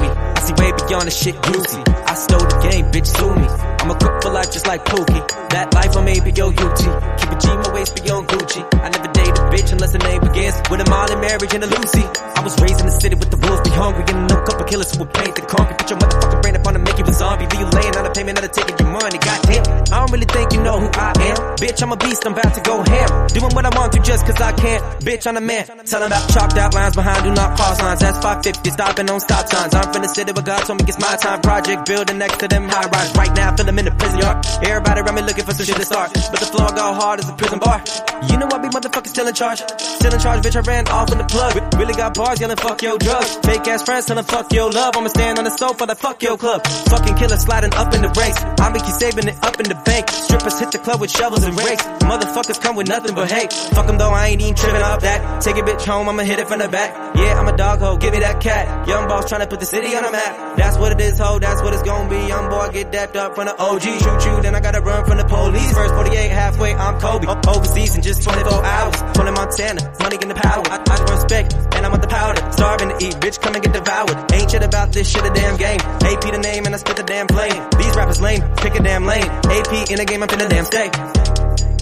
movie. I see way beyond the shit juicy. I stole the game, bitch, sue me. I'm a cook for life just like Pookie. That life I made beyond UT. Keep a G my waist beyond Gucci. I never date a bitch unless the name begins with a Molly marriage and a Lucy. I was raised in the city with the wolves be hungry. And no couple killers who would paint the concrete. Put your motherfucking brain up on to make you a zombie. Leave you laying on a payment, not a taking your money. Goddamn, I don't really think you know who I am. Bitch, I'm a beast, I'm about to go ham. Doing what I want to just cause I can't. Bitch, I'm a man. Telling about chalked out lines behind, do not cross lines. That's 550, stopping on stop signs. I'm from the city where God told me it's my time. Project building next to them high rise. Right now, feel them in the prison yard. Everybody around me looking for some shit to start. But the floor go hard as a prison bar. You know I be motherfucking still in charge. Still in charge, bitch, I ran off in the plug. Really got bars yelling fuck your drugs. Fake ass friends telling fuck your love. I'ma stand on the sofa like fuck your club. Fucking killer sliding up in the ranks. I be keep saving it up in the bank. Strippers hit the club with shovels and rakes. Motherfuckers come with nothing but hate. Fuck them though, I ain't even tripping off that. Take a bitch home, I'ma hit it from the back. Yeah, I'm a dog ho, give me that cat. Young boss tryna put the city on the map. That's what it is, ho, that's what it's gonna be. Young boy get dapped up from the OG. Shoot you, then I gotta run from the police. First 48 halfway, I'm Kobe. Overseas in just 24 hours. Tony Montana, money in the power. I respect, and I'm on the powder. Starving to eat, bitch, come and get devoured. Ain't shit about this shit a damn game. AP the name and I spit the damn flame. These rappers lame, pick a damn lane. AP in the game, I'm finna damn stay.